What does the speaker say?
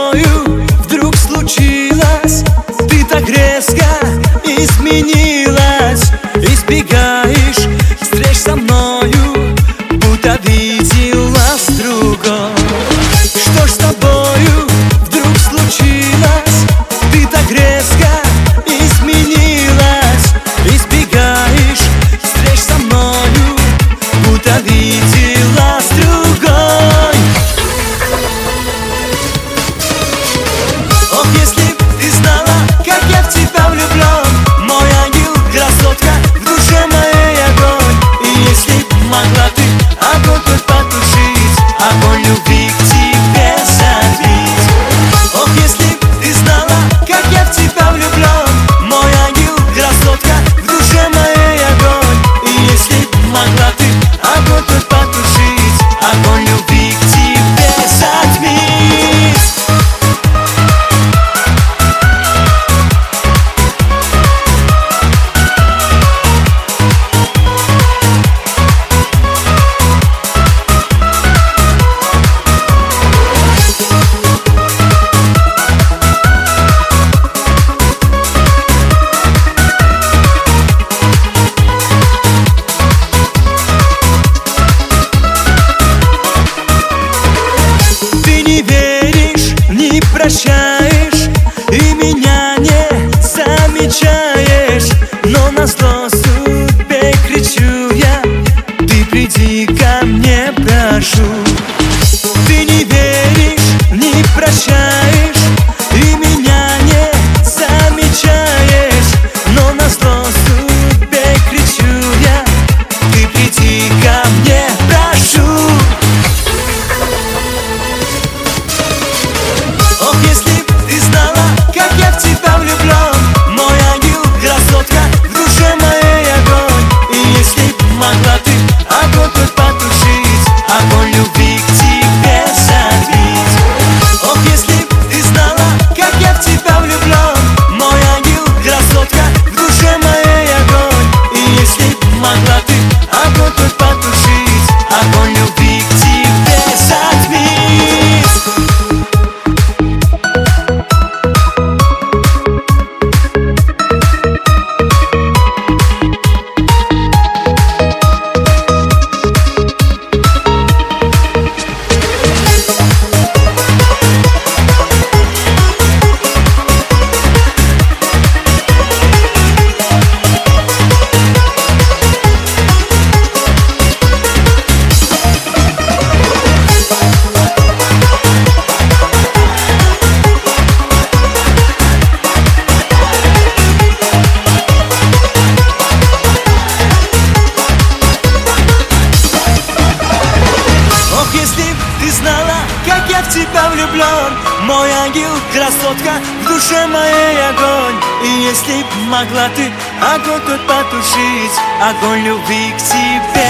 тобою вдруг случилось? Ты так резко изменилась. Избегаешь встреч со мною, будто виделась с другом. Что ж с тобою вдруг случилось? Ты так резко изменилась. Избегаешь встреч со мною, будто виделась с другой. Ох, если б ты знала, как я в тебя влюблен, мой ангел, красотка, в душе моей огонь. И если б могла ты огонь твой потушить, огонь любви к тебе забить. Ох, если б ты знала, как я в тебя влюблен, мой ангел, красотка, в душе моей огонь. И если б могла ты огонь твой потушить, огонь любви к тебе затмить. Прощаешь и меня не замечаешь, но назло судьбе кричу я: ты приди ко мне, прошу. Ты не веришь, не прощаешь и меня не замечаешь, но назло судьбе кричу я: ты приди ко мне, прошу. Ох, если б ты знала, как я в тебя влюблен, мой ангел, красотка, в душе моей огонь. И если б могла ты огонь твой потушить, огонь любви к тебе забить. Ох, если б ты знала, как я в тебя влюблен, мой ангел, красотка, в душе моей огонь. И если б могла ты огонь твой потушить, огонь любви к тебе затмить. Как я в тебя влюблен, мой ангел, красотка, в душе моей огонь. И если б могла ты огонь тот потушить, огонь любви к тебе